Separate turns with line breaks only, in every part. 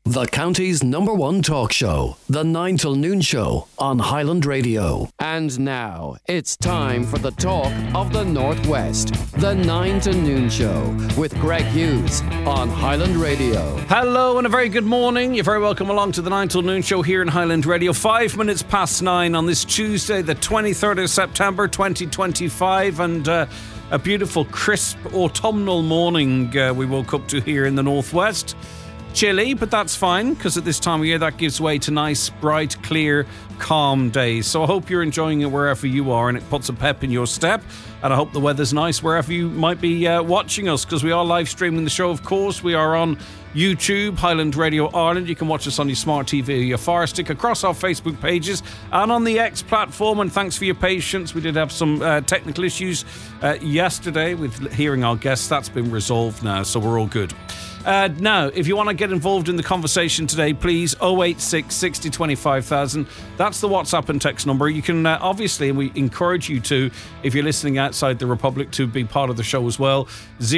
The county's #1 talk show, The 9 till Noon Show on Highland Radio. And now, it's time for the talk of the Northwest. The 9 to Noon Show with Greg Hughes on Highland Radio.
Hello and a very good morning. You're very welcome along to the 9 till Noon Show here in Highland Radio. 5 minutes past 9 on this Tuesday, the 23rd of September 2025. And a beautiful, crisp, autumnal morning we woke up to here in the Northwest. Chilly, but that's fine, because at this time of year that gives way to nice, bright, clear, calm days. So I hope you're enjoying it wherever you are and it puts a pep in your step. And I hope the weather's nice wherever you might be watching us, because we are live streaming the show, of course. We are on YouTube, Highland Radio Ireland. You can watch us on your smart TV or your Fire Stick, across our Facebook pages and on the X platform. And thanks for your patience. We did have some technical issues yesterday with hearing our guests. That's been resolved now, so we're all good. Now, if you want to get involved in the conversation today, please 086 60 25,000. That's the WhatsApp and text number. You can obviously, and we encourage you to, if you're listening outside the Republic, to be part of the show as well.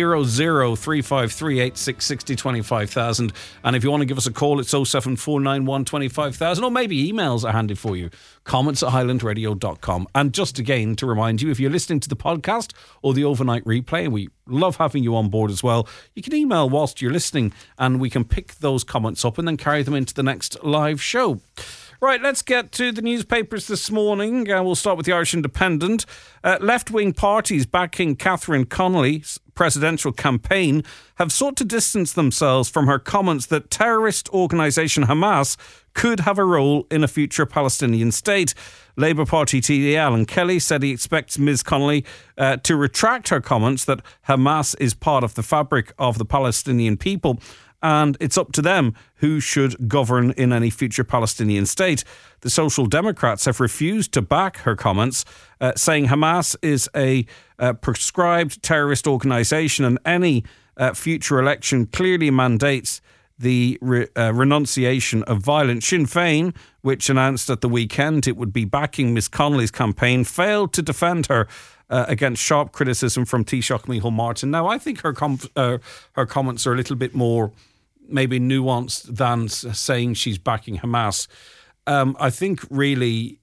0035386 60 25,000. And if you want to give us a call, it's 07491 25,000. Or maybe emails are handy for you. Comments at highlandradio.com. And just again to remind you, if you're listening to the podcast or the overnight replay, and we love having you on board as well, you can email whilst you're listening and we can pick those comments up and then carry them into the next live show. Right, let's get to the newspapers this morning. We'll start with the Irish Independent. Left-wing parties backing Catherine Connolly's presidential campaign have sought to distance themselves from her comments that terrorist organisation Hamas could have a role in a future Palestinian state. Labour Party TD Alan Kelly said he expects Ms Connolly to retract her comments that Hamas is part of the fabric of the Palestinian people, and it's up to them who should govern in any future Palestinian state. The Social Democrats have refused to back her comments, saying Hamas is a prescribed terrorist organisation and any future election clearly mandates the renunciation of violence. Sinn Féin, which announced at the weekend it would be backing Ms Connolly's campaign, failed to defend her against sharp criticism from Taoiseach Micheál Martin. Now, I think her comments are a little bit more maybe nuanced than saying she's backing Hamas. I think really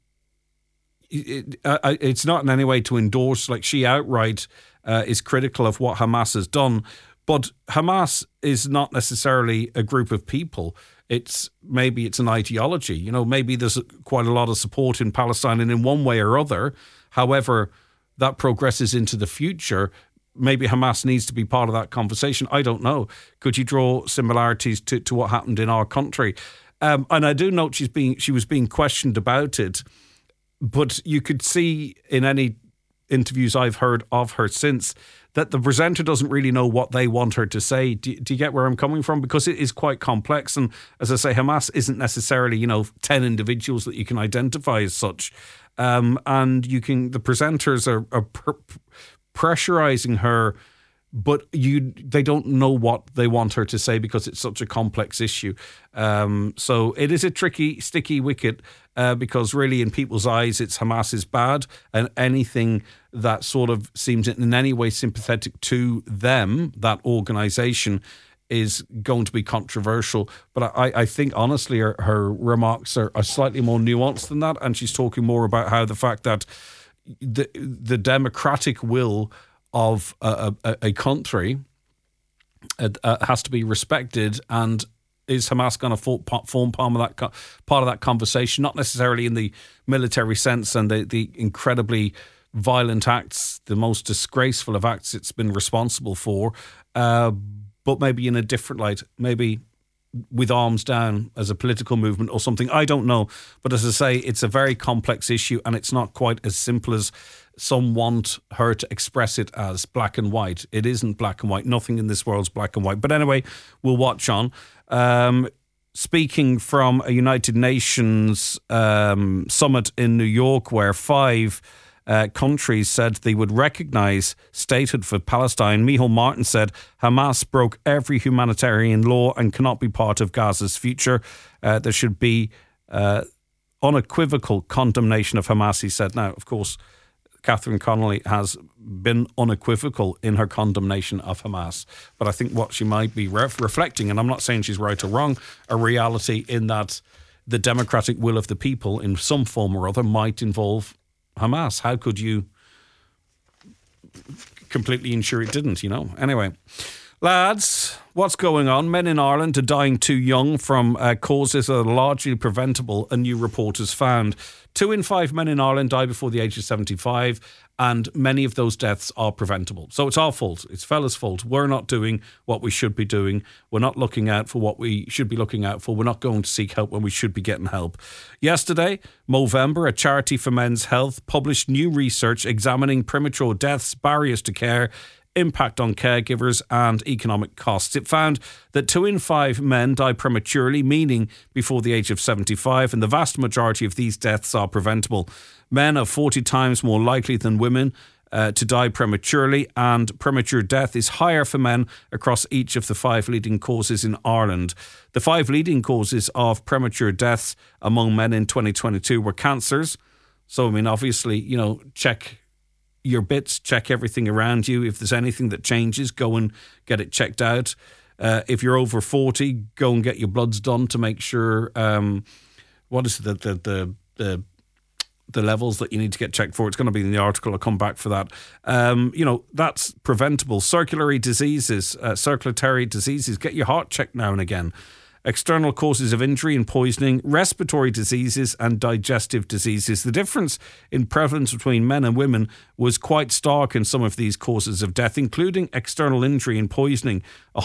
it's not in any way to endorse, like she outright is critical of what Hamas has done. But Hamas is not necessarily a group of people. Maybe it's an ideology. You know, maybe there's quite a lot of support in Palestine and in one way or other. However, that progresses into the future. Maybe Hamas needs to be part of that conversation. I don't know. Could you draw similarities to what happened in our country? And I do note she was being questioned about it, but you could see in any interviews I've heard of her since that the presenter doesn't really know what they want her to say. Do you get where I'm coming from? Because it is quite complex. And as I say, Hamas isn't necessarily, 10 individuals that you can identify as such. And the presenters are pressurizing her, but they don't know what they want her to say because it's such a complex issue. So it is a tricky, sticky wicket because really in people's eyes, it's Hamas is bad, and anything that sort of seems in any way sympathetic to them, that organisation, is going to be controversial. But I think, honestly, her remarks are slightly more nuanced than that, and she's talking more about how the fact that the democratic will of a country has to be respected, and is Hamas going to form part of that conversation? Not necessarily in the military sense and the incredibly violent acts, the most disgraceful of acts it's been responsible for, but maybe in a different light, maybe with arms down as a political movement or something. I don't know. But as I say, it's a very complex issue, and it's not quite as simple as some want her to express it as black and white. It isn't black and white. Nothing in this world's black and white. But anyway, we'll watch on. Speaking from a United Nations summit in New York, where 5 countries said they would recognise statehood for Palestine, Micheál Martin said Hamas broke every humanitarian law and cannot be part of Gaza's future. There should be unequivocal condemnation of Hamas, he said. Now, of course, Catherine Connolly has been unequivocal in her condemnation of Hamas. But I think what she might be reflecting, and I'm not saying she's right or wrong, a reality in that the democratic will of the people in some form or other might involve Hamas. How could you completely ensure it didn't, Anyway, lads, what's going on? Men in Ireland are dying too young from causes that are largely preventable, a new report has found. 2 in 5 men in Ireland die before the age of 75, and many of those deaths are preventable. So it's our fault. It's fellas' fault. We're not doing what we should be doing. We're not looking out for what we should be looking out for. We're not going to seek help when we should be getting help. Yesterday, Movember, a charity for men's health, published new research examining premature deaths, barriers to care, impact on caregivers and economic costs. It found that 2 in 5 men die prematurely, meaning before the age of 75, and the vast majority of these deaths are preventable. Men are 40 times more likely than women to die prematurely, and premature death is higher for men across each of the 5 leading causes in Ireland. The 5 leading causes of premature deaths among men in 2022 were cancers. So, obviously, check your bits, check everything around you. If there's anything that changes, go and get it checked out. If you're over 40, go and get your bloods done to make sure what is the levels that you need to get checked for. It's going to be in the article. I'll come back for that. That's preventable. Circulatory diseases, get your heart checked now and again. External causes of injury and poisoning, respiratory diseases and digestive diseases. The difference in prevalence between men and women was quite stark in some of these causes of death, including external injury and poisoning,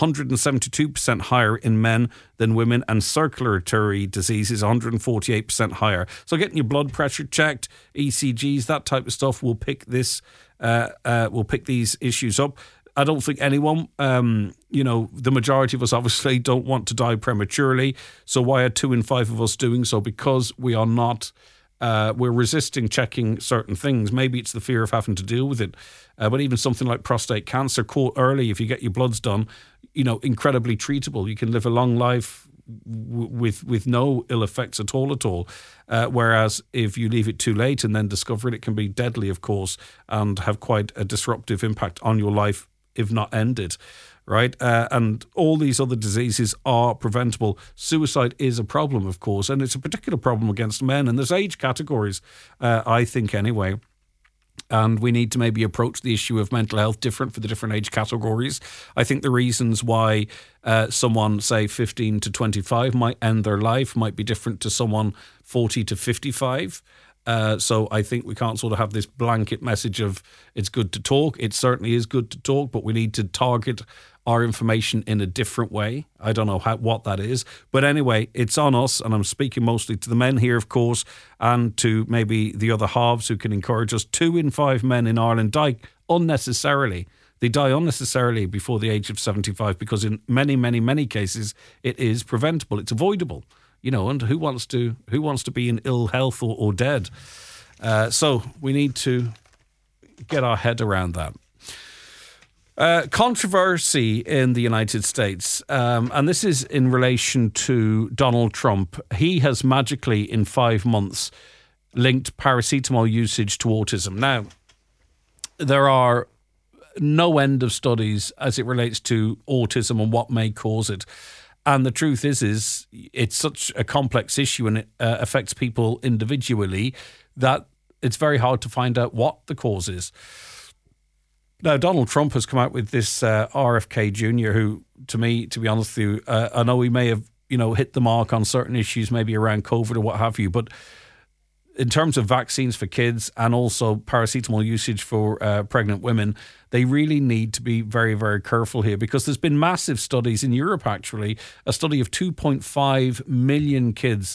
172% higher in men than women, and circulatory diseases 148% higher. So getting your blood pressure checked, ECGs, that type of stuff will pick this. Will pick these issues up. I don't think anyone, the majority of us obviously don't want to die prematurely. So why are 2 in 5 of us doing so? Because we are not, we're resisting checking certain things. Maybe it's the fear of having to deal with it. But even something like prostate cancer, caught early, if you get your bloods done, incredibly treatable. You can live a long life with no ill effects at all. Whereas if you leave it too late and then discover it, it can be deadly, of course, and have quite a disruptive impact on your life, if not ended, right? And all these other diseases are preventable. Suicide is a problem, of course, and it's a particular problem against men. And there's age categories, I think anyway. And we need to maybe approach the issue of mental health different for the different age categories. I think the reasons why someone, say, 15 to 25 might end their life might be different to someone 40 to 55. So I think we can't sort of have this blanket message of it's good to talk. It certainly is good to talk, but we need to target our information in a different way. I don't know what that is. But anyway, it's on us, and I'm speaking mostly to the men here, of course, and to maybe the other halves who can encourage us. 2 in 5 men in Ireland die unnecessarily. They die unnecessarily before the age of 75 because in many, many, many cases it is preventable. It's avoidable. And who wants to be in ill health or dead? So we need to get our head around that. Controversy in the United States, and this is in relation to Donald Trump. He has magically, in 5 months, linked paracetamol usage to autism. Now, there are no end of studies as it relates to autism and what may cause it. And the truth is it's such a complex issue and it affects people individually that it's very hard to find out what the cause is. Now, Donald Trump has come out with this RFK Jr., who, to me, to be honest with you, I know he may have, hit the mark on certain issues, maybe around COVID or what have you, but in terms of vaccines for kids and also paracetamol usage for pregnant women, they really need to be very, very careful here because there's been massive studies in Europe, actually, a study of 2.5 million kids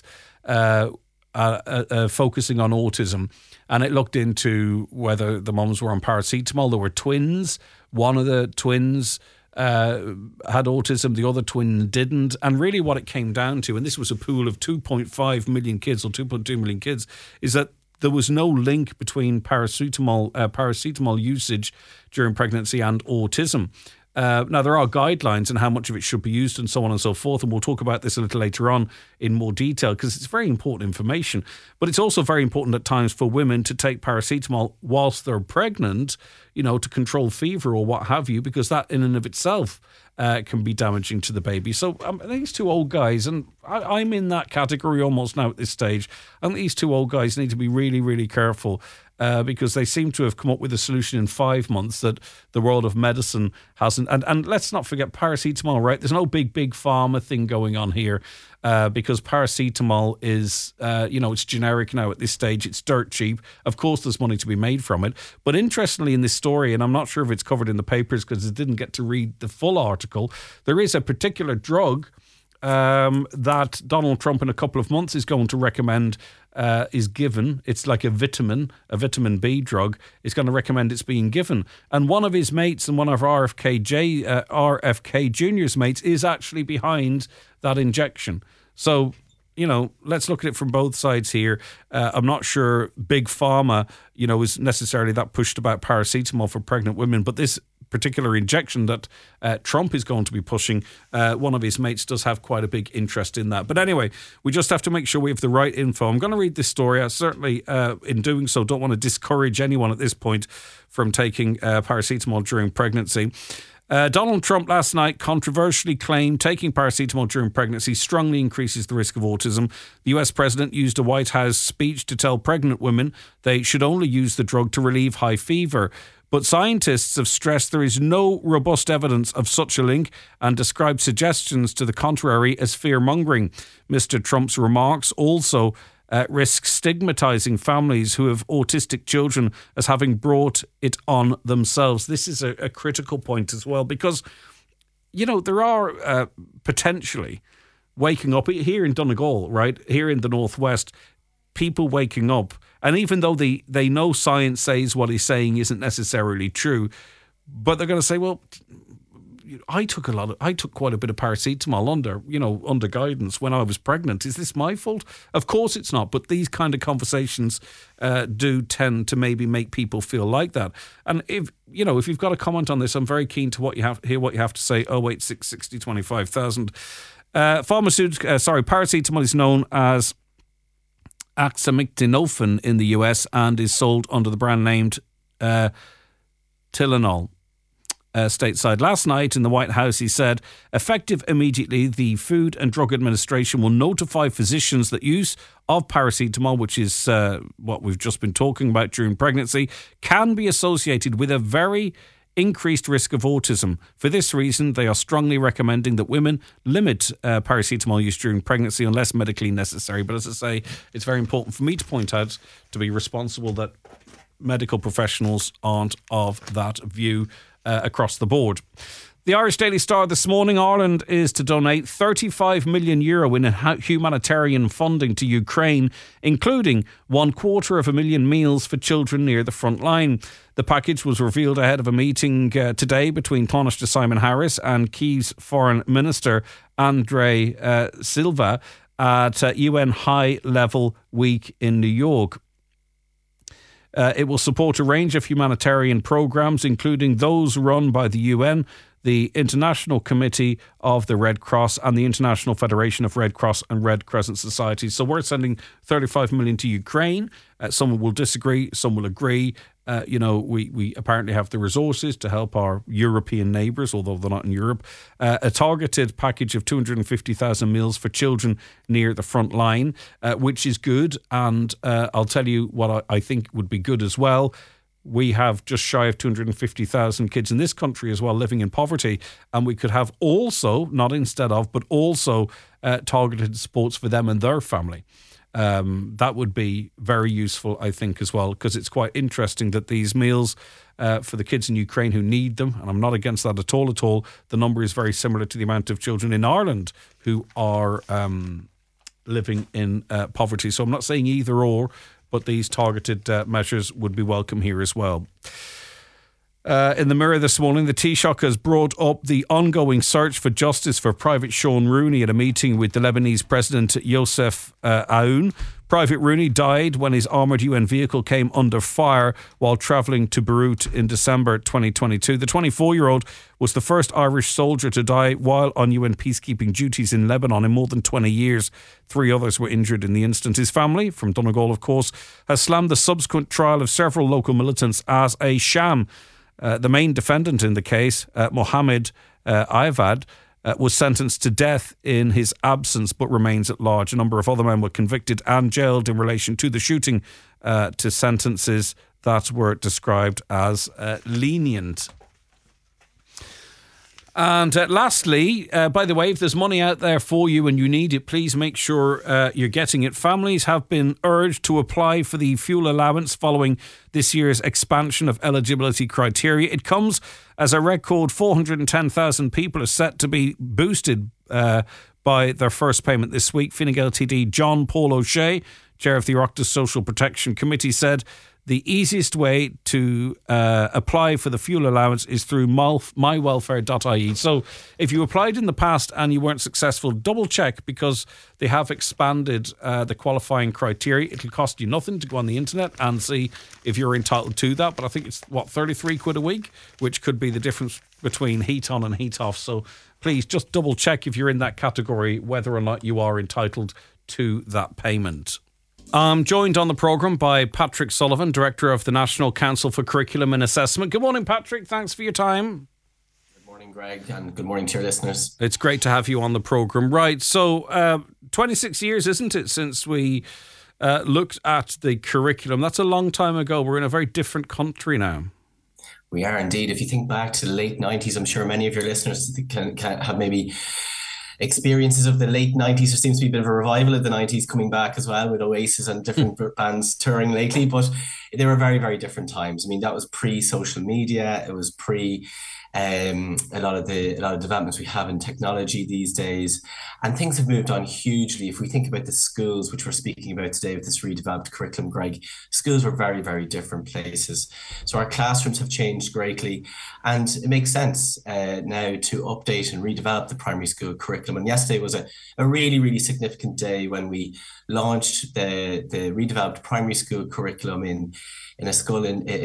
focusing on autism. And it looked into whether the mums were on paracetamol. There were twins. One of the twins had autism, the other twin didn't. And really what it came down to, and this was a pool of 2.5 million kids or 2.2 million kids, is that there was no link between paracetamol usage during pregnancy and autism. Now, there are guidelines on how much of it should be used and so on and so forth, and we'll talk about this a little later on in more detail because it's very important information. But it's also very important at times for women to take paracetamol whilst they're pregnant, to control fever or what have you, because that in and of itself can be damaging to the baby. So these two old guys, and I'm in that category almost now at this stage, I think these two old guys need to be really, really careful because they seem to have come up with a solution in 5 months that the world of medicine hasn't. And let's not forget paracetamol, right? There's no big pharma thing going on here because paracetamol is, it's generic now at this stage. It's dirt cheap. Of course, there's money to be made from it. But interestingly, in this story, and I'm not sure if it's covered in the papers because I didn't get to read the full article, there is a particular drug that Donald Trump in a couple of months is going to recommend is given. It's like a vitamin B drug. It's going to recommend it's being given. And one of his mates and one of RFK Jr.'s mates is actually behind that injection. So, let's look at it from both sides here. I'm not sure Big Pharma, is necessarily that pushed about paracetamol for pregnant women, but this particular injection that Trump is going to be pushing, one of his mates does have quite a big interest in that. But anyway, we just have to make sure we have the right info. I'm going to read this story. I certainly, in doing so, don't want to discourage anyone at this point from taking paracetamol during pregnancy. Donald Trump last night controversially claimed taking paracetamol during pregnancy strongly increases the risk of autism. The US president used a White House speech to tell pregnant women they should only use the drug to relieve high fever. But scientists have stressed there is no robust evidence of such a link and described suggestions to the contrary as fear-mongering. Mr. Trump's remarks also risk stigmatizing families who have autistic children as having brought it on themselves. This is a critical point as well because, there are potentially waking up here in Donegal, right, here in the Northwest, people waking up. And even though they know science says what he's saying isn't necessarily true, but they're going to say, well, I took quite a bit of paracetamol under guidance when I was pregnant. Is this my fault? Of course it's not. But these kind of conversations do tend to maybe make people feel like that. And if you've got a comment on this, I'm very keen to hear what you have to say. 086 60 25,000. Paracetamol is known as acetaminophen in the US and is sold under the brand named Tylenol. Stateside last night in the White House, he said, effective immediately, the Food and Drug Administration will notify physicians that use of paracetamol, which is what we've just been talking about during pregnancy, can be associated with a very increased risk of autism. For this reason, they are strongly recommending that women limit paracetamol use during pregnancy unless medically necessary. But as I say, it's very important for me to point out, to be responsible, that medical professionals aren't of that view across the board. The Irish Daily Star this morning, Ireland is to donate €35 million in humanitarian funding to Ukraine, including $250,000 meals for children near the front line. The package was revealed ahead of a meeting today between Taoiseach Simon Harris and Kyiv's Foreign Minister Andrei Silva at UN High Level Week in New York. It will support a range of humanitarian programs, including those run by the UN, the International Committee of the Red Cross and the International Federation of Red Cross and Red Crescent Societies. So we're sending $35 million to Ukraine. Some will disagree, some will agree. We apparently have the resources to help our European neighbours, although they're not in Europe. A targeted package of 250,000 meals for children near the front line, which is good. And I'll tell you what I think would be good as well. We have just shy of 250,000 kids in this country as well living in poverty. And we could have also, not instead of, but also targeted supports for them and their family. That would be very useful, I think, as well, because it's quite interesting that these meals for the kids in Ukraine who need them, and I'm not against that at all, the number is very similar to the amount of children in Ireland who are living in poverty. So I'm not saying either or, but these targeted measures would be welcome here as well. In the Mirror this morning, the Taoiseach has brought up the ongoing search for justice for Private Sean Rooney at a meeting with the Lebanese President Youssef Aoun. Private Rooney died when his armoured UN vehicle came under fire while travelling to Beirut in December 2022. The 24-year-old was the first Irish soldier to die while on UN peacekeeping duties in Lebanon in more than 20 years. 3 others were injured in the incident. His family, from Donegal of course, has slammed the subsequent trial of several local militants as a sham. The main defendant in the case, Mohammed Ayvad, was sentenced to death in his absence but remains at large. A number of other men were convicted and jailed in relation to the shooting, to sentences that were described as lenient. And lastly, by the way, if there's money out there for you and you need it, please make sure you're getting it. Families have been urged to apply for the fuel allowance following this year's expansion of eligibility criteria. It comes as a record 410,000 people are set to be boosted by their first payment this week. Fine Gael TD John Paul O'Shea, chair of the Oireachtas Social Protection Committee, said the easiest way to apply for the fuel allowance is through mywelfare.ie. So if you applied in the past and you weren't successful, double check, because they have expanded the qualifying criteria. It'll cost you nothing to go on the internet and see if you're entitled to that. But I think it's, 33 quid a week, which could be the difference between heat on and heat off. So please just double check if you're in that category, whether or not you are entitled to that payment. I'm joined on the programme by Patrick Sullivan, Director of the National Council for Curriculum and Assessment. Good morning, Patrick. Thanks for your time.
Good morning, Greg, and good morning to your listeners.
It's great to have you on the programme. Right, so 26 years, isn't it, since we looked at the curriculum? That's a long time ago. We're in a very different country now.
We are indeed. If you think back to the late 90s, I'm sure many of your listeners can have maybe experiences of the late 90s. There seems to be a bit of a revival of the 90s coming back as well, with Oasis and different bands touring lately, but they were very, very different times. I mean, that was pre-social media. It was pre a lot of developments we have in technology these days, and things have moved on hugely. If we think about the schools, which we're speaking about today with this redeveloped curriculum, Greg, schools were very, very different places. So our classrooms have changed greatly, and it makes sense now to update and redevelop the primary school curriculum. And yesterday was a really, really significant day when we launched the redeveloped primary school curriculum in a school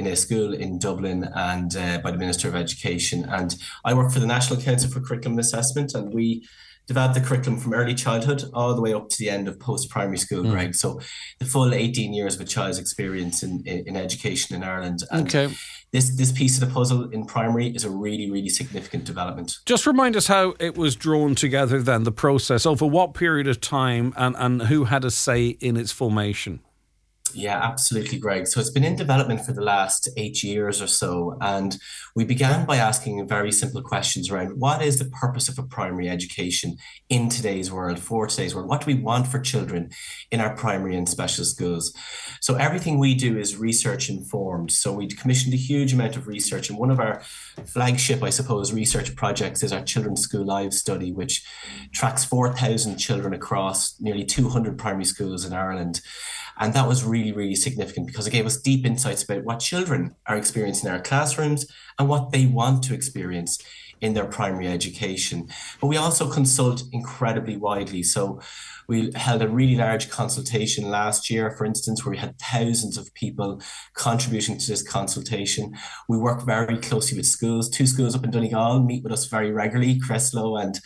in Dublin, and by the Minister of Education. And I work for the National Council for Curriculum and Assessment, and we developed the curriculum from early childhood all the way up to the end of post-primary school, Greg. So the full 18 years of a child's experience in education in Ireland. And this piece of the puzzle in primary is a really, really significant development.
Just remind us how it was drawn together then, the process, over what period of time, and who had a say in its formation?
Yeah, absolutely, Greg. So it's been in development for the last 8 years or so. And we began by asking very simple questions around what is the purpose of a primary education in today's world, for today's world? What do we want for children in our primary and special schools? So everything we do is research informed. So we commissioned a huge amount of research. And one of our flagship, I suppose, research projects is our Children's School Live study, which tracks 4,000 children across nearly 200 primary schools in Ireland. And that was really, really significant because it gave us deep insights about what children are experiencing in our classrooms and what they want to experience in their primary education. But we also consult incredibly widely. So we held a really large consultation last year, for instance, where we had thousands of people contributing to this consultation. We work very closely with schools. 2 schools up in Donegal meet with us very regularly, Creslow and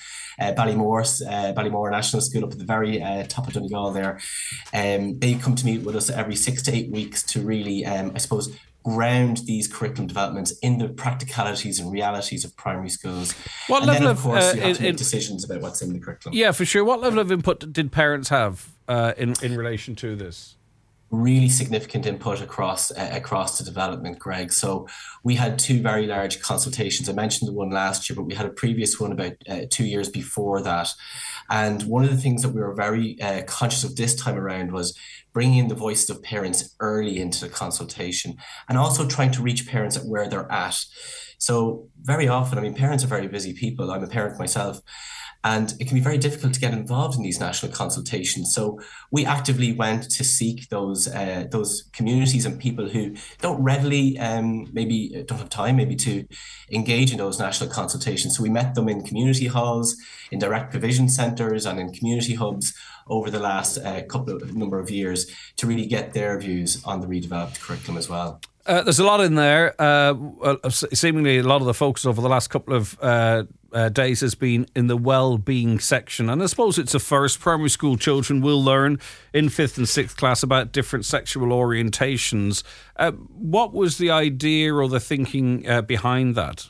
Ballymore National School up at the very top of Donegal there. They come to meet with us every 6 to 8 weeks to really, I suppose, ground these curriculum developments in the practicalities and realities of primary schools.
What
and
level
then, of course,
of
you have to make decisions about what's in the curriculum.
Yeah, for sure. What level of input did parents have in relation to this?
Really significant input across the development, Greg. So we had 2 very large consultations. I mentioned the one last year, but we had a previous one about 2 years before that. And one of the things that we were very conscious of this time around was bringing in the voices of parents early into the consultation, and also trying to reach parents at where they're at. So very often, I mean, parents are very busy people. I'm a parent myself. And it can be very difficult to get involved in these national consultations. So we actively went to seek those communities and people who don't readily, maybe don't have time, maybe to engage in those national consultations. So we met them in community halls, in direct provision centres, and in community hubs over the last number of years to really get their views on the redeveloped curriculum as well.
There's a lot in there. Seemingly a lot of the focus over the last couple of days has been in the well-being section. And I suppose it's a first. Primary school children will learn in 5th and 6th class about different sexual orientations. What was the idea or the thinking behind that?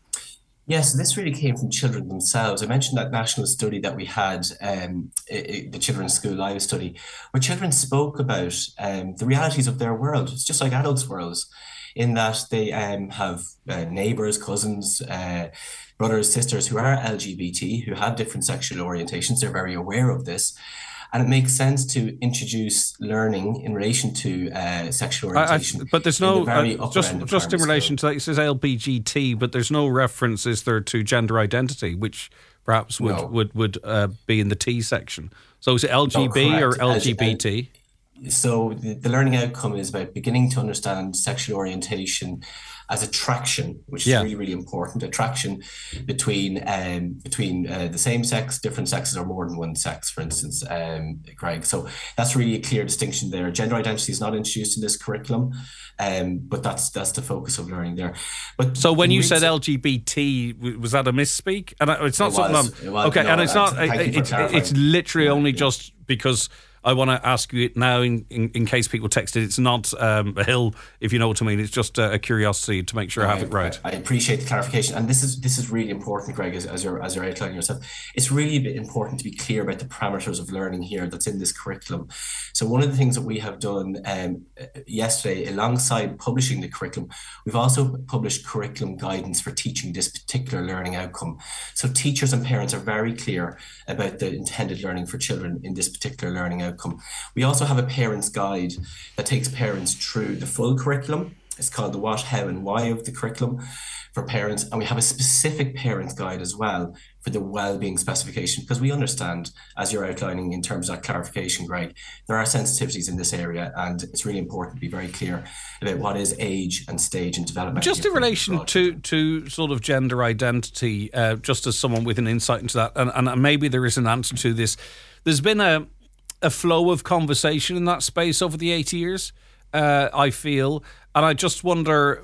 Yes, this really came from children themselves. I mentioned that national study that we had, the Children's School Live study, where children spoke about the realities of their world. It's just like adults' worlds, in that they have neighbours, cousins, brothers, sisters who are LGBT, who have different sexual orientations. They're very aware of this. And it makes sense to introduce learning in relation to sexual orientation.
But there's no, just in relation to that, it says LBGT, but there's no reference, is there, to gender identity, which perhaps would be in the T section. So is it LGB or LGBT?
So the learning outcome is about beginning to understand sexual orientation as attraction, which is really, really important. Attraction between the same sex, different sexes, or more than one sex, for instance, Greg. So that's really a clear distinction there. Gender identity is not introduced in this curriculum, but that's the focus of learning there. But
so when you said LGBT, was that a misspeak? And it's not something. Okay, no, and it's not. It's literally only just because I want to ask you it now in case people text it. It's not a hill, if you know what I mean. It's just a curiosity to make sure I have it right.
I appreciate the clarification. And this is really important, Greg, as you're outlining yourself. It's really important to be clear about the parameters of learning here that's in this curriculum. So one of the things that we have done yesterday, alongside publishing the curriculum, we've also published curriculum guidance for teaching this particular learning outcome. So teachers and parents are very clear about the intended learning for children in this particular learning outcome. We also have a parent's guide that takes parents through the full curriculum. It's called the what, how and why of the curriculum for parents. And we have a specific parent guide as well for the well-being specification, because we understand, as you're outlining in terms of that clarification, Greg, there are sensitivities in this area, and it's really important to be very clear about what is age and stage and development.
Just in relation to sort of gender identity, just as someone with an insight into that, and maybe there is an answer to this, there's been a flow of conversation in that space over the 8 years, I feel. And I just wonder,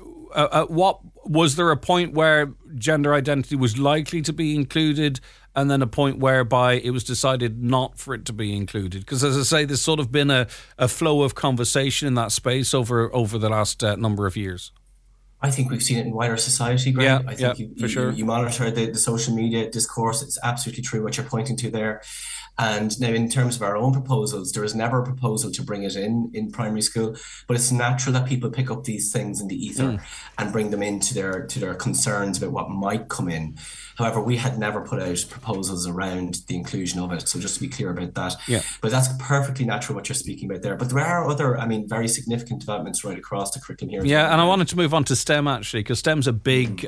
was there a point where gender identity was likely to be included, and then a point whereby it was decided not for it to be included? Because, as I say, there's sort of been a flow of conversation in that space over the last number of years.
I think we've seen it in wider society, Greg.
Yeah,
I think
for sure.
You monitor the social media discourse. It's absolutely true what you're pointing to there. And now, in terms of our own proposals, there is never a proposal to bring it in primary school, but it's natural that people pick up these things in the ether and bring them into their concerns about what might come in. However, we had never put out proposals around the inclusion of it. So just to be clear about that. Yeah. But that's perfectly natural what you're speaking about there. But there are other, very significant developments right across the curriculum here.
Yeah, and I wanted to move on to STEM, actually, because STEM's a big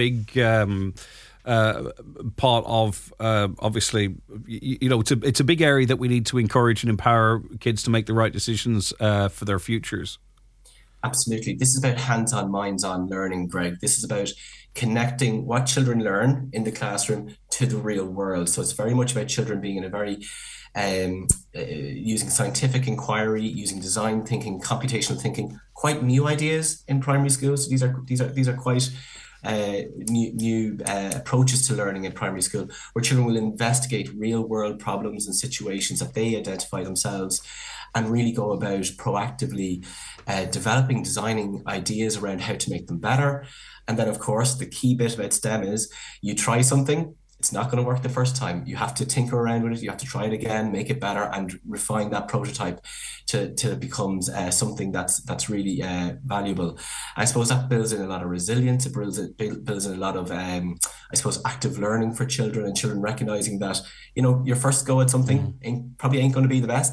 part of, obviously, it's a big area that we need to encourage and empower kids to make the right decisions for their futures.
Absolutely. This is about hands-on, minds-on learning, Greg. This is about connecting what children learn in the classroom to the real world. So it's very much about children being in a very using scientific inquiry, using design thinking, computational thinking, quite new ideas in primary schools. So these are quite new approaches to learning in primary school, where children will investigate real world problems and situations that they identify themselves, and really go about proactively designing ideas around how to make them better. And then, of course, the key bit about STEM is you try something, it's not going to work the first time. You have to tinker around with it. You have to try it again, make it better, and refine that prototype till it becomes something that's really valuable. I suppose that builds in a lot of resilience. It builds in a lot of, active learning for children, and children recognizing that, your first go at something probably ain't going to be the best.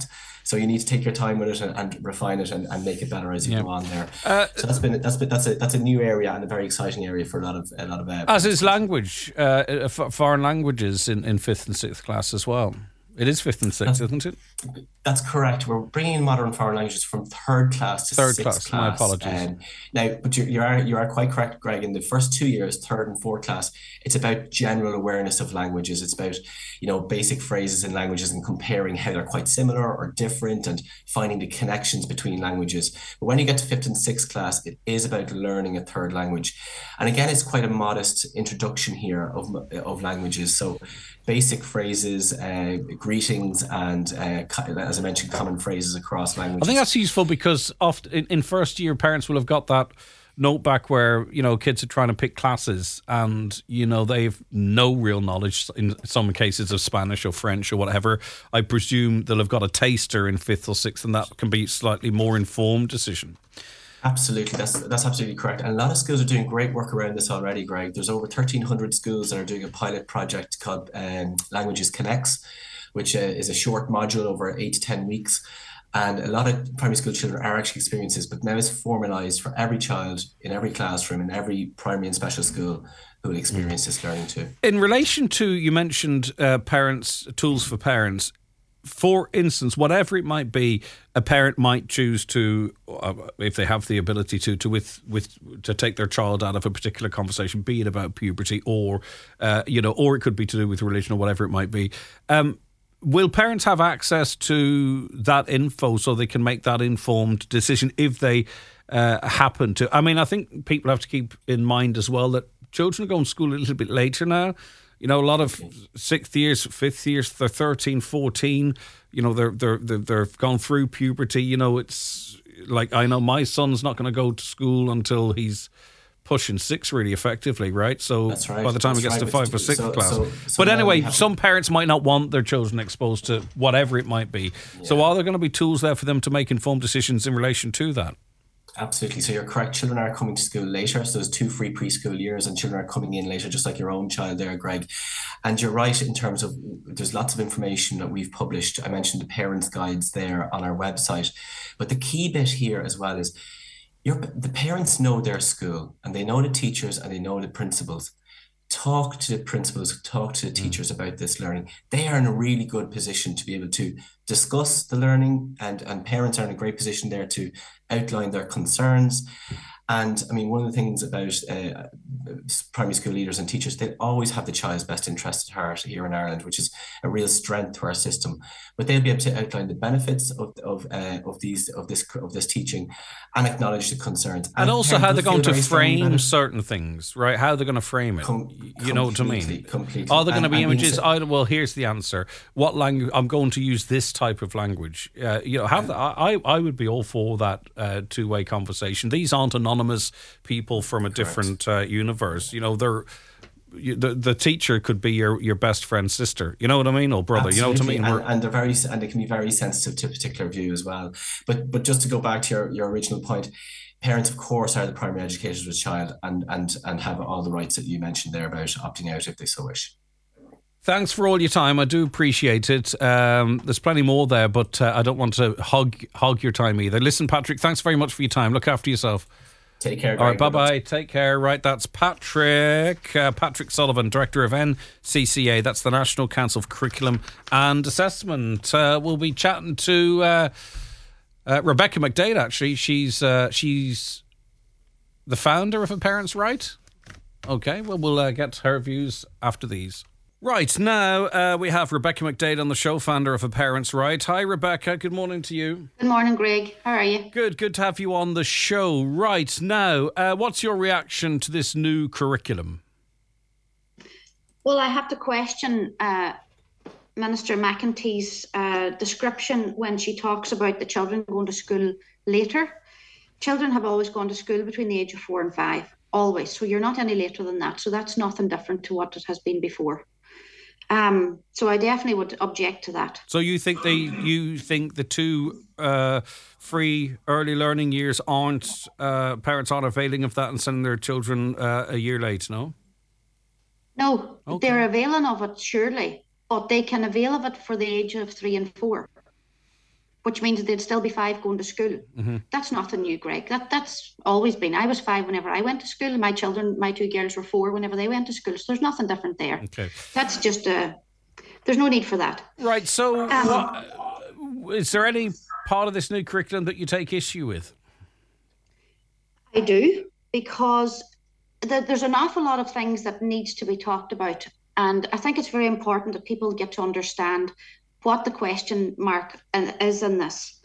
So you need to take your time with it and refine it and make it better as you go on there. So that's a new area and a very exciting area for a lot of
as is language, foreign languages in fifth and sixth class as well. It is fifth and sixth, isn't it?
That's correct. We're bringing in modern foreign languages from third class to sixth class.
My apologies.
Now, but you are quite correct, Greg. In the first 2 years, third and fourth class, it's about general awareness of languages. It's about basic phrases in languages and comparing how they're quite similar or different and finding the connections between languages. But when you get to fifth and sixth class, it is about learning a third language, and again, it's quite a modest introduction here of languages. So basic phrases, greetings, and as I mentioned, common phrases across languages.
I think that's useful because often in first year, parents will have got that note back where kids are trying to pick classes and they've no real knowledge in some cases of Spanish or French or whatever. I presume they'll have got a taster in fifth or sixth, and that can be a slightly more informed decision.
Absolutely, that's absolutely correct. And a lot of schools are doing great work around this already, Greg. There's over 1,300 schools that are doing a pilot project called Languages Connects, which is a short module over 8 to 10 weeks. And a lot of primary school children are actually experiencing this, but now it's formalised for every child in every classroom in every primary and special school who will experience this learning too.
In relation to, you mentioned tools for parents. For instance, whatever it might be, a parent might choose to, if they have the ability to take their child out of a particular conversation, be it about puberty or it could be to do with religion or whatever it might be. Will parents have access to that info so they can make that informed decision if they happen to? I mean, I think people have to keep in mind as well that children are going to school a little bit later now. A lot of sixth years, fifth years, they're 13, 14. They've gone through puberty. It's like, I know my son's not going to go to school until he's pushing 6 really effectively, right? So
that's right.
By the time he gets to 5th or 6th class. But anyway, some parents might not want their children exposed to whatever it might be. Yeah. So are there going to be tools there for them to make informed decisions in relation to that?
Absolutely. So you're correct. Children are coming to school later. So there's 2 free preschool years and children are coming in later, just like your own child there, Greg. And you're right in terms of there's lots of information that we've published. I mentioned the parents' guides there on our website. But the key bit here as well is the parents know their school and they know the teachers and they know the principals. Talk to the principals, talk to the teachers about this learning. They are in a really good position to be able to discuss the learning, and parents are in a great position there to outline their concerns. And I mean, one of the things about primary school leaders and teachers, they always have the child's best interest at heart here in Ireland, which is a real strength to our system. But they'll be able to outline the benefits of this teaching and acknowledge the concerns.
And also how they're going to frame certain things, right? How they're going to frame it. You know what I mean?
Completely.
Are there going to be images? Well, here's the answer. What language? I'm going to use this type of language. I would be all for that two-way conversation. These aren't anonymous people from a different universe. The teacher could be your best friend's sister. You know what I mean, or brother.
Absolutely.
You know what I mean.
And they can be very sensitive to a particular view as well. But just to go back to your original point, parents, of course, are the primary educators of the child and have all the rights that you mentioned there about opting out if they so wish.
Thanks for all your time. I do appreciate it. There's plenty more there, but I don't want to hog your time either. Listen, Patrick, thanks very much for your time. Look after yourself.
Take care.
All right, bye-bye. Take care. Right, that's Patrick Sullivan, Director of NCCA. That's the National Council for Curriculum and Assessment. We'll be chatting to Rebecca McDade, actually. She's the founder of A Parent's Right. Okay, well, we'll get her views after these. Right, now we have Rebecca McDade on the show, founder of A Parent's Right. Hi, Rebecca. Good morning to you.
Good morning, Greg. How are you?
Good to have you on the show. Right, now, what's your reaction to this new curriculum?
Well, I have to question Minister McEntee's description when she talks about the children going to school later. Children have always gone to school between the age of 4 and 5, always. So you're not any later than that. So that's nothing different to what it has been before. So I definitely would object to that. So
you think the 2 free early learning years parents aren't availing of that and sending their children a year late, no?
No,
okay.
They're availing of it, surely, but they can avail of it for the age of 3 and 4, which means that they'd still be 5 going to school. That's nothing new, Greg. That's always been. I was 5 whenever I went to school. My 2 girls were 4 whenever they went to school. So there's nothing different there.
Okay.
That's just there's no need for that.
Right. So is there any part of this new curriculum that you take issue with?
I do, because there's an awful lot of things that needs to be talked about. And I think it's very important that people get to understand what the question mark is in this.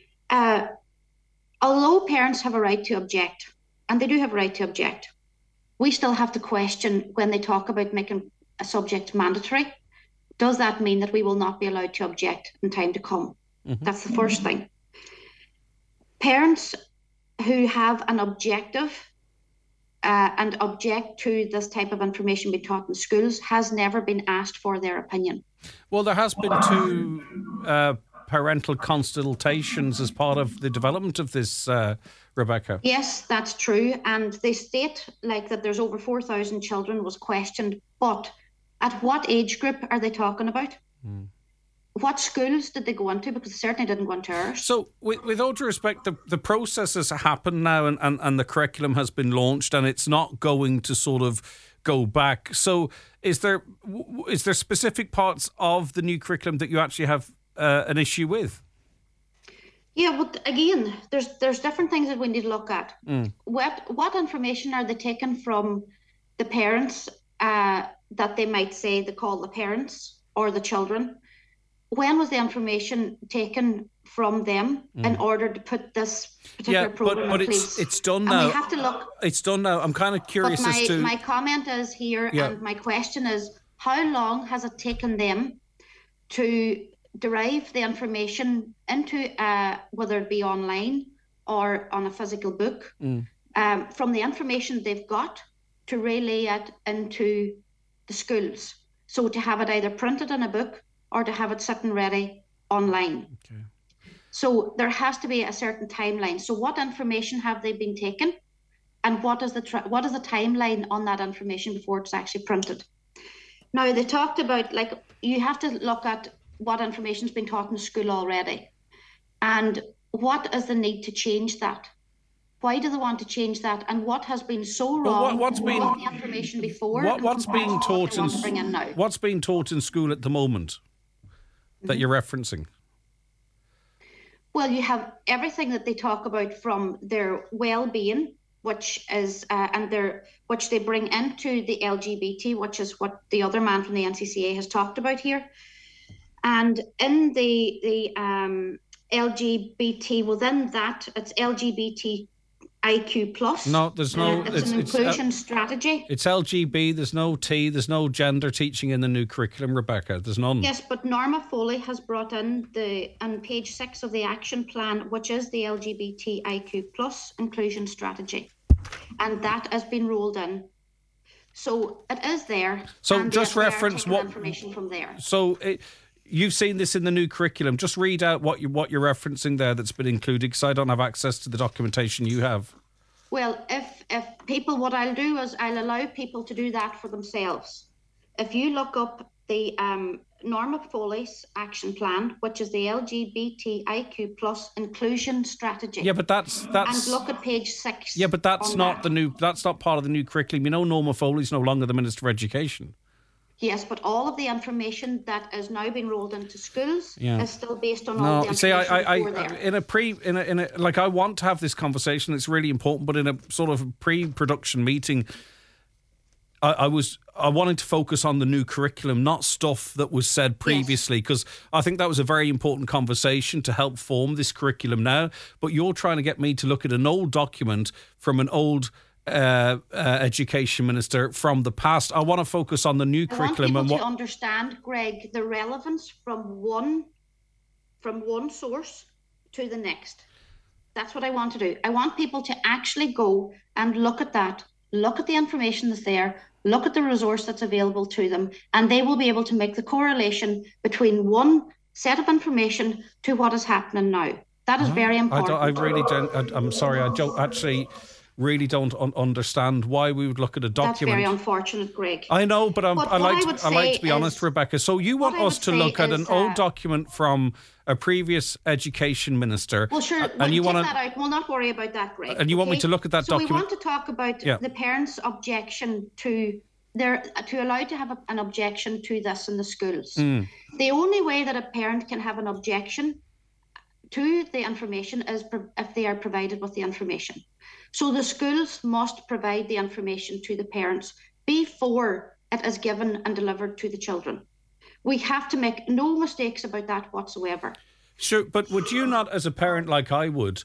Although parents have a right to object, and they do have a right to object, we still have to question when they talk about making a subject mandatory. Does that mean that we will not be allowed to object in time to come? That's the first thing. Parents who have an objective and object to this type of information being taught in schools has never been asked for their opinion.
Well, there has been 2 parental consultations as part of the development of this, Rebecca. Yes,
that's true. And they state that there's over 4,000 children was questioned, but at what age group are they talking about? What schools did they go into? Because they certainly didn't go into ours.
So, with all due respect, the process has happened now and the curriculum has been launched and it's not going to sort of go back. So, is there specific parts of the new curriculum that you actually have an issue with?
Yeah, but again, there's different things that we need to look at. What information are they taking from the parents that they might say they call the parents or the children? When was the information taken from them in order to put this particular program in place?
It's done now.
And we have to look.
It's done now. I'm kind of curious as to.
My comment is here, and my question is: how long has it taken them to derive the information into whether it be online or on a physical book, from the information they've got to relay it into the schools? So to have it either printed in a book or to have it sitting ready online. Okay. So there has to be a certain timeline. So what information have they been taken, and what is the timeline on that information before it's actually printed? Now they talked about you have to look at what information's been taught in school already, and what is the need to change that? Why do they want to change that? And what has been so wrong with the information before?
What's being taught What's being taught in school at the moment that you're referencing?
Well, you have everything that they talk about from their well-being, which is which they bring into the LGBT, which is what the other man from the NCCA has talked about here. And in the LGBT, within that, it's LGBTIQ plus.
No, there's no.
It's an inclusion strategy.
It's LGB. There's no T. There's no gender teaching in the new curriculum, Rebecca. There's none.
Yes, but Norma Foley has brought in on page 6 of the action plan, which is the LGBTIQ plus inclusion strategy, and that has been rolled in. So it is there.
So just reference what
information from there.
So. You've seen this in the new curriculum. Just read out what you're referencing there that's been included, because I don't have access to the documentation you have.
Well, if people, what I'll do is I'll allow people to do that for themselves. If you look up the Norma Foley's action plan, which is the LGBTIQ plus inclusion strategy.
Yeah, but that's
and look at page 6.
Yeah, but that's not that's not part of the new curriculum. You know, Norma Foley's no longer the Minister for Education.
Yes, but all of the information that is now being rolled into schools is still based on all the information before there.
I want to have this conversation. It's really important, but in a sort of pre-production meeting, I wanted to focus on the new curriculum, not stuff that was said previously, because I think that was a very important conversation to help form this curriculum now. But you're trying to get me to look at an old document from an old education minister from the past. I want to focus on the new curriculum.
I want people to understand, Greg, the relevance from one source to the next. That's what I want to do. I want people to actually go and look at that, look at the information that's there, look at the resource that's available to them, and they will be able to make the correlation between one set of information to what is happening now. That is very important.
I really don't. I'm sorry. I don't actually really don't understand why we would look at a document.
That's very unfortunate, Greg.
I know, but I like to be honest, Rebecca. So you want us to look at an old document from a previous education minister.
Well, sure, and you want that out. We'll not worry about that, Greg.
And you want me to look at that document?
So we want to talk about the parents' objection to allow to have an objection to this in the schools. The only way that a parent can have an objection to the information is if they are provided with the information. So the schools must provide the information to the parents before it is given and delivered to the children. We have to make no mistakes about that whatsoever.
Sure, but would you not, as a parent like I would,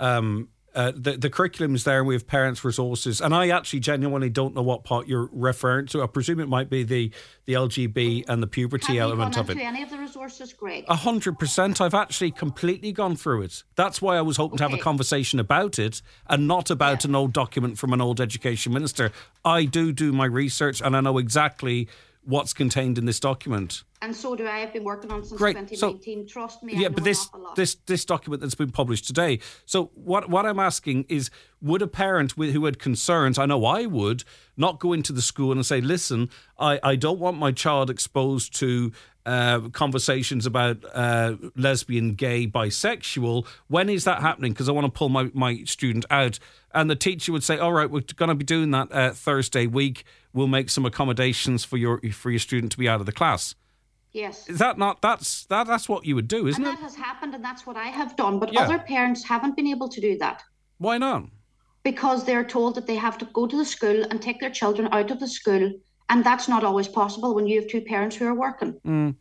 the curriculum's there, we have parents' resources, and I actually genuinely don't know what part you're referring to. I presume it might be the LGB and the puberty element of it.
Have you gone into any of the resources, Greg?
100%. I've actually completely gone through it. That's why I was hoping to have a conversation about it and not about an old document from an old education minister. I do my research, and I know exactly what's contained in this document.
And so do I. I've been working on it since 2019. Trust me, I know
but this document that's been published today. So what I'm asking is, would a parent who had concerns, I know I would, not go into the school and say, listen, I don't want my child exposed to conversations about lesbian, gay, bisexual. When is that happening? Because I want to pull my student out. And the teacher would say, all right, we're going to be doing that Thursday week. We'll make some accommodations for your student to be out of the class.
Yes.
Is that not, that's what you would do, isn't it?
And that has happened, and that's what I have done. But other parents haven't been able to do that.
Why not?
Because they're told that they have to go to the school and take their children out of the school. And that's not always possible when you have two parents who are working.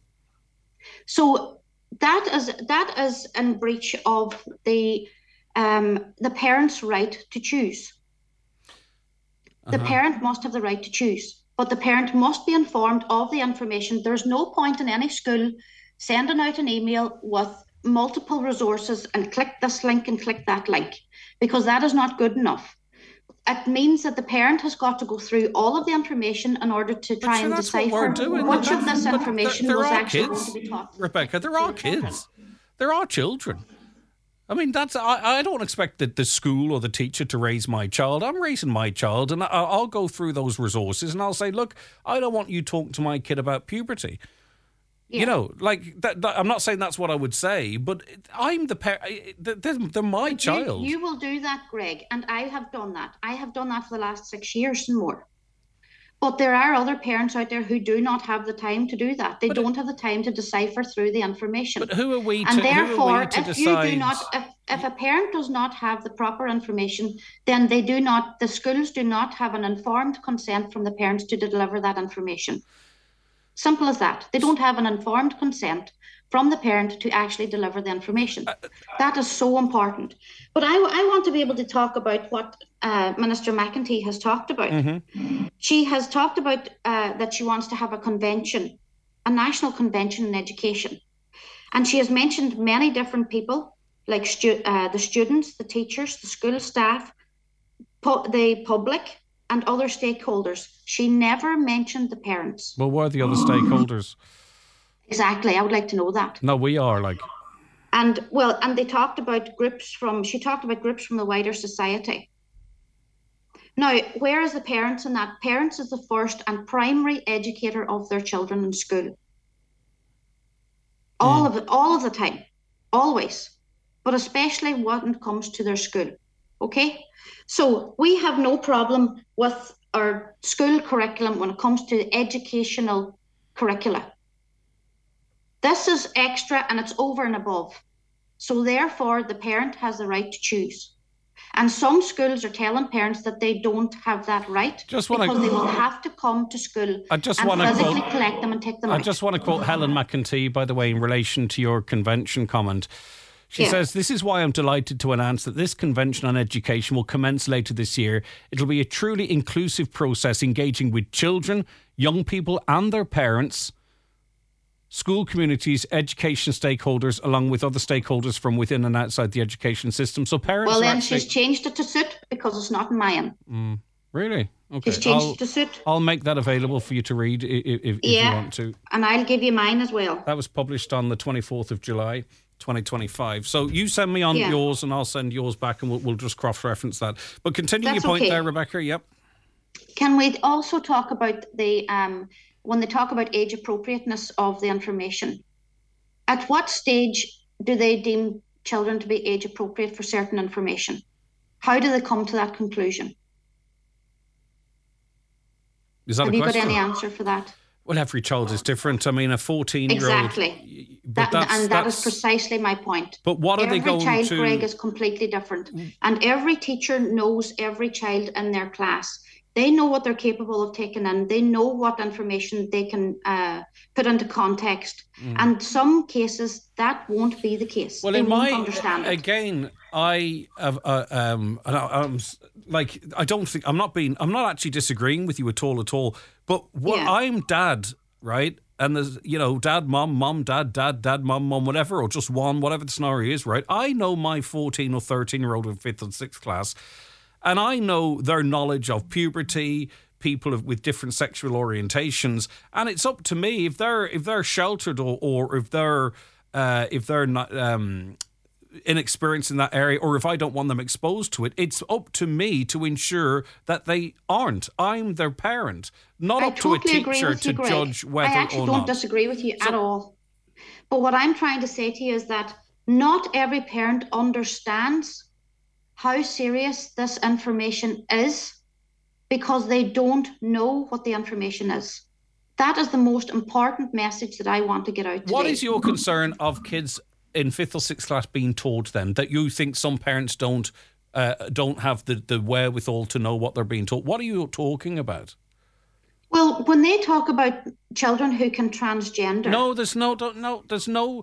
So that is in breach of the parent's right to choose. The parent must have the right to choose, but the parent must be informed of the information. There's no point in any school sending out an email with multiple resources and click this link and click that link, because that is not good enough. It means that the parent has got to go through all of the information in order to try and decipher which of this information was actually going to be taught.
Rebecca, there are kids. There are children. I mean, I don't expect the school or the teacher to raise my child. I'm raising my child, and I'll go through those resources and I'll say, look, I don't want you talking to my kid about puberty. Yeah. You know, like, that, I'm not saying that's what I would say, but I'm the parent. They're my child.
You will do that, Greg, and I have done that. I have done that for the last 6 years and more. But there are other parents out there who do not have the time to do that. They don't have the time to decipher through the information.
But who are we to,
and therefore,
if
decide?
You do
not, if a parent does not have the proper information, then the schools do not have an informed consent from the parents to deliver that information. Simple as that. They don't have an informed consent from the parent to actually deliver the information. That is so important. But I want to be able to talk about what Minister McEntee has talked about. She has talked about that she wants to have a convention, a national convention in education. And she has mentioned many different people, like the students, the teachers, the school staff, the public, and other stakeholders. She never mentioned the parents.
Well, what are the other stakeholders?
Exactly, I would like to know that.
No, we are like.
And they talked about she talked about groups from the wider society. Now, where is the parents in that? Parents is the first and primary educator of their children in school. All of the time, always, but especially when it comes to their school. Okay, so we have no problem with our school curriculum when it comes to educational curricula. This is extra and it's over and above. So therefore, the parent has the right to choose. And some schools are telling parents that they don't have that right because they will have to come to school and physically collect them and take them out.
I just want to quote Helen McEntee, by the way, in relation to your convention comment. She says, this is why I'm delighted to announce that this convention on education will commence later this year. It'll be a truly inclusive process engaging with children, young people and their parents, school communities, education stakeholders, along with other stakeholders from within and outside the education system. So parents.
Well, then she's changed it to suit because it's not in mine.
Really? Okay.
She's changed it to suit.
I'll make that available for you to read if you want to.
And I'll give you mine as well.
That was published on the 24th of July. 2025. So you send me on yours and I'll send yours back and we'll just cross-reference that. But continue your point there, Rebecca. Yep.
Can we also talk about the when they talk about age appropriateness of the information? At what stage do they deem children to be age appropriate for certain information? How do they come to that conclusion?
Is that
Have
a
you
question?
got any answer for that?
Well, every child is different. I mean, a 14-year-old...
Exactly. That is precisely my point.
But what are they going to...
Every child, Greg, is completely different. And every teacher knows every child in their class. They know what they're capable of taking in. They know what information they can put into context. And some cases, that won't be the case.
Well,
they
in
won't
my...
understand it.
Again, I have... I'm not actually disagreeing with you at all. But I'm dad, right? And there's, dad, mom, dad, mom, whatever, or just one, whatever the scenario is, right? I know my 14 or 13-year-old in 5th and 6th class, and I know their knowledge of puberty, people with different sexual orientations, and it's up to me if they're sheltered or if they're not inexperienced in that area, or if I don't want them exposed to it, it's up to me to ensure that they aren't. I'm their parent, not up to a teacher to judge whether or not.
I actually don't disagree with you at all. But what I'm trying to say to you is that not every parent understands how serious this information is because they don't know what the information is. That is the most important message that I want to get out today.
What is your concern of kids in 5th or 6th class being taught then, that you think some parents don't have the wherewithal to know what they're being taught? What are you talking about?
Well, when they talk about children who can transgender...
there's no transgender.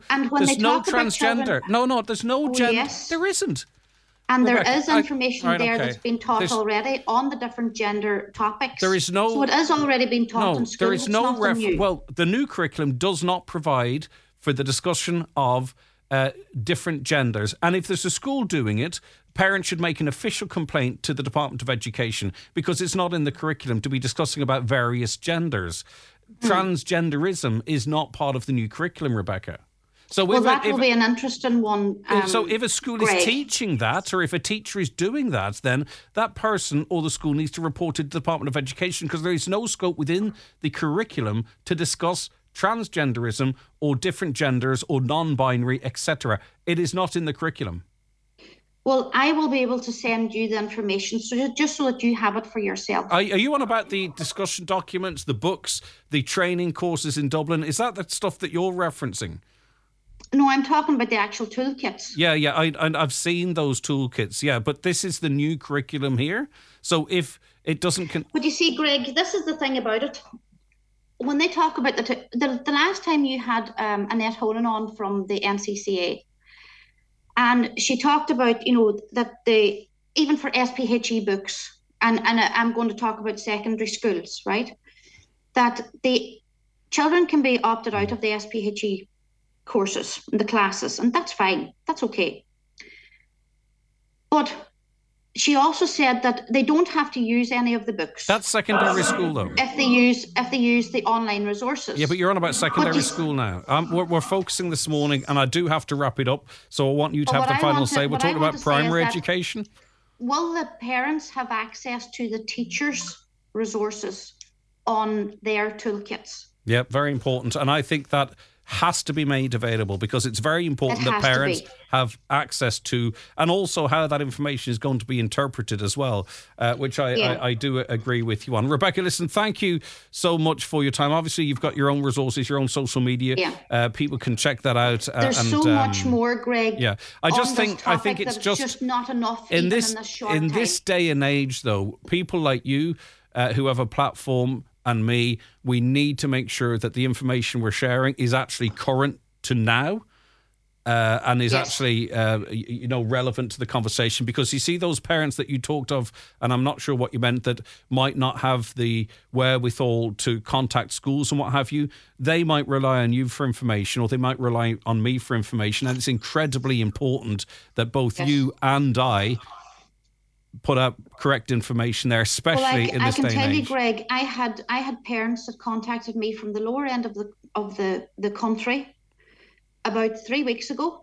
There's no gender.
Yes.
There isn't.
And Rebecca, there is information that's been taught already on the different gender topics.
There is no...
So it is already being taught in school.
There is no reference. Well, the new curriculum does not provide for the discussion of different genders. And if there's a school doing it, parents should make an official complaint to the Department of Education because it's not in the curriculum to be discussing about various genders. Transgenderism is not part of the new curriculum, Rebecca. So
that will be an interesting one.
So if a school is teaching that, or if a teacher is doing that, then that person or the school needs to report it to the Department of Education because there is no scope within the curriculum to discuss transgenderism or different genders or non-binary, etc. It is not in the curriculum.
Well, I will be able to send you the information just so that you have it for yourself.
Are you on about the discussion documents, the books, the training courses in Dublin? Is that the stuff that you're referencing?
No, I'm talking about the actual toolkits.
Yeah, I've seen those toolkits, yeah, but this is the new curriculum here. So if it doesn't...
But you see, Greg, this is the thing about it. When they talk about the last time you had Annette Honan on from the NCCA, and she talked about, that even for SPHE books, and I'm going to talk about secondary schools, right, that the children can be opted out of the SPHE courses, the classes, and that's fine. That's okay. But she also said that they don't have to use any of the books.
That's secondary school, though.
If they use the online resources.
Yeah, but you're on about secondary school now. We're focusing this morning, and I do have to wrap it up. So I want you to have the final say. We're talking about primary education.
Will the parents have access to the teachers' resources on their toolkits?
Yeah, very important, and I think that has to be made available because it's very important that parents have access to, and also how that information is going to be interpreted as well, which I do agree with you on. Rebecca, listen, thank you so much for your time. Obviously, you've got your own resources, your own social media.
Yeah.
People can check that out.
There's so much more, Greg.
Yeah, I think it's
just not enough
in
this short time.
In this day and age, though, people like you who have a platform and me, we need to make sure that the information we're sharing is actually current to now and is actually, relevant to the conversation. Because you see those parents that you talked of, and I'm not sure what you meant, that might not have the wherewithal to contact schools and what have you. They might rely on you for information, or they might rely on me for information. And it's incredibly important that both you and I put out correct information there, especially in this day and age. I can tell you,
Greg, I had parents that contacted me from the lower end of the country about 3 weeks ago,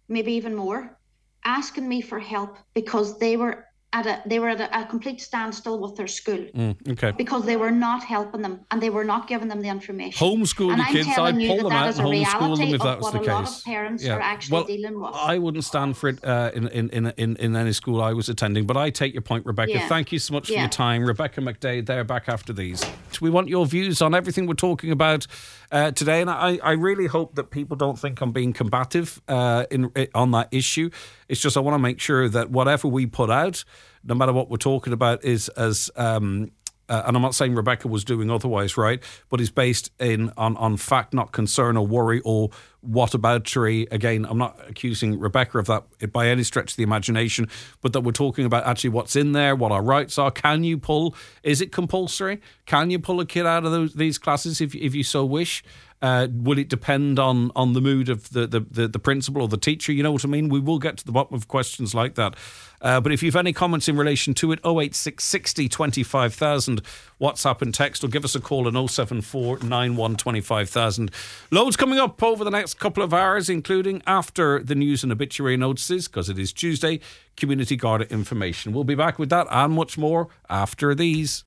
maybe even more, asking me for help because they were at a complete standstill with their school.
Okay.
Because they were not helping them and they were not giving them the information.
Homeschool
and
your kids. I'd pull them out and homeschool them if that was the case.
A lot of parents are actually dealing with.
I wouldn't stand for it in any school I was attending, but I take your point, Rebecca.
Yeah.
Thank you so much for your time. Rebecca McDade there, back after these. We want your views on everything we're talking about today, and I really hope that people don't think I'm being combative on that issue. It's just I want to make sure that whatever we put out, no matter what we're talking about, is as and I'm not saying Rebecca was doing otherwise, right? But is based on fact, not concern or worry or whataboutery. Again, I'm not accusing Rebecca of that by any stretch of the imagination, but that we're talking about actually what's in there, what our rights are. Can you pull? Is it compulsory? Can you pull a kid out of these classes if you so wish? Will it depend on the mood of the principal or the teacher? You know what I mean? We will get to the bottom of questions like that. But if you've any comments in relation to it, 08660 25,000 WhatsApp and text, or give us a call on 074 91 25,000. Loads coming up over the next couple of hours, including after the news and obituary notices, because it is Tuesday, Community Garda information. We'll be back with that and much more after these.